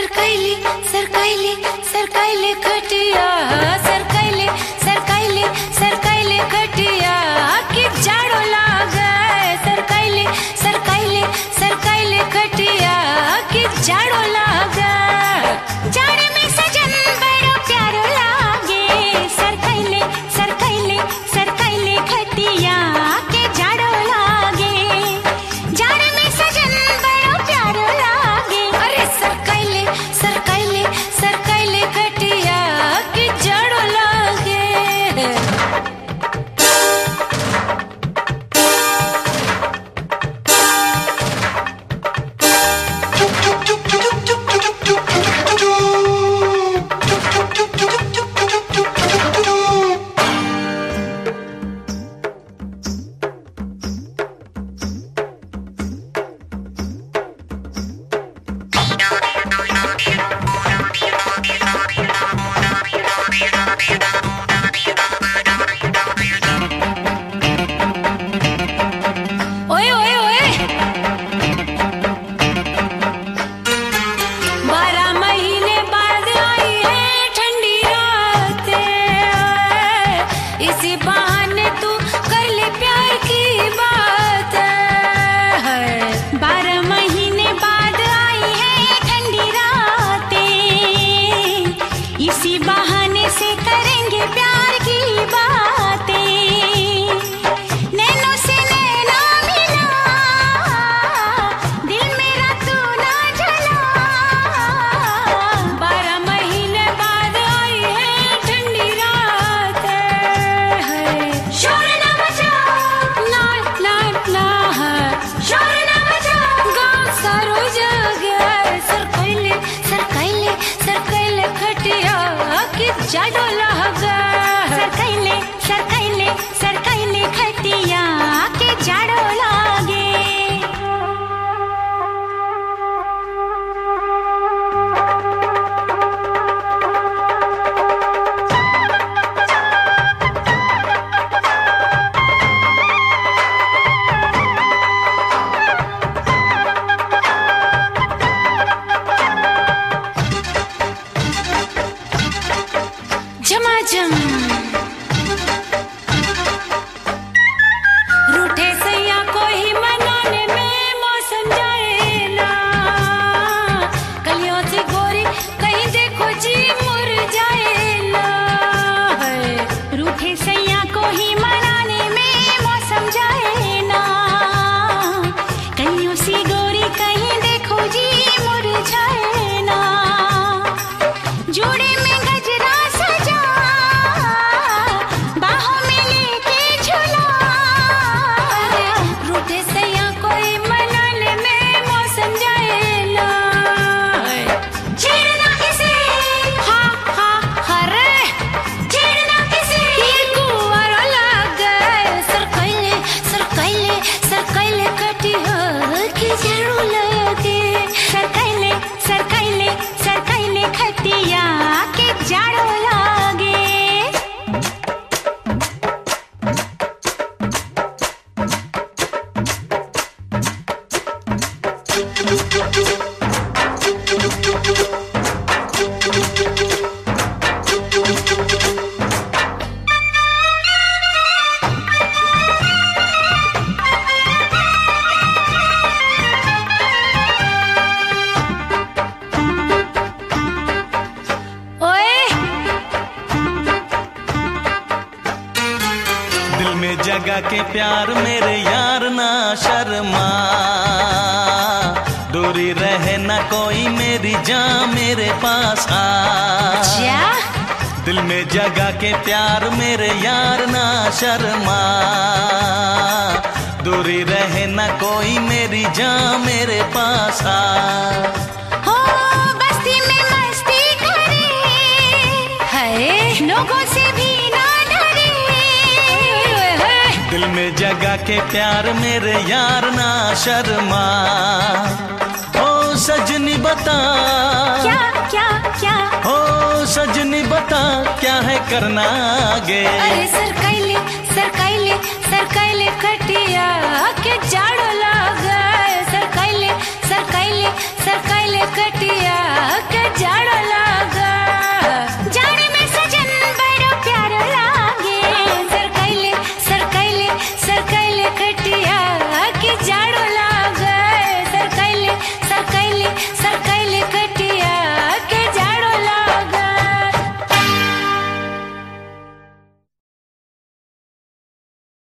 सरकाइले सरकाइले सरकाइले खटिया सरकाइले सरकाइले सरकाइले खटिया कि जाड़ो लागे सरकाइले सरकाइले सरकाइले खटिया कि जाड़ो लागे जाड़े में सजन बड़ो प्यारो लागे सरकाइले सरकाइले सरकाइले खटिया के जाड़ो लागे जाड़े में सजन बड़ो प्यारो लागे अरे सरकाइले सरकाइले सरकाइले खटिया के जाड़ो लागे इसी बहाने तू कर ले प्यार की बात है 12 महीने बाद आई है ठंडी रातें इसी बहाने से करेंगे प्यार की बातें नैनों से नैना मिला दिल मेरा तू ना जला 12 महीने बाद आई है ठंडी रात शोर ना मचा ला ला ला शोर ना मचा गाँव सारो जगह सरकाइले सरकाइले सरकाइले खटिया कि जाड़ो लागे सरकाइले सरकाइले सरकाइले खटिया कि जाड़ो लागे झमाझम रूठे सैया को ही मनाने में मौसम जाएला कलियों से गोरी कहीं देखो जी मुरझाएला रूठे सैया को ही मनाने में मौसम जाएला कलियों से गोरी कहीं देखो जी मुरझाएला जोड़े में गजरा सजा बाहों में लेके झूला रूठे सैया कोई मनाने में मौसम जाएला छेड़ना इसे हाँ हाँ हरे छेड़ना इसे ये कुंवारा लागे सरकाइले सरकाइले सरकाइले खटिया कि जाड़ो लागे सरकाइले सरकाइले सरकाइले खटिया कि जाड़ो लागे दिल में जगा के प्यार मेरे यार ना शर्मा दूरी रहे ना कोई मेरी जान मेरे पास आ क्या दिल में जगा के प्यार मेरे यार ना शर्मा दूरी रहे ना कोई मेरी जान मेरे पास आ हो बस्ती में मस्ती करे है लोगों से भी ना डरे दिल में जगा के प्यार मेरे यार ना शर्मा ओ सजनी बता क्या क्या क्या ओ सजनी बता क्या है करना आगे अरे सरकाइले सरकाइले सरकाइले खटिया के जाड़ो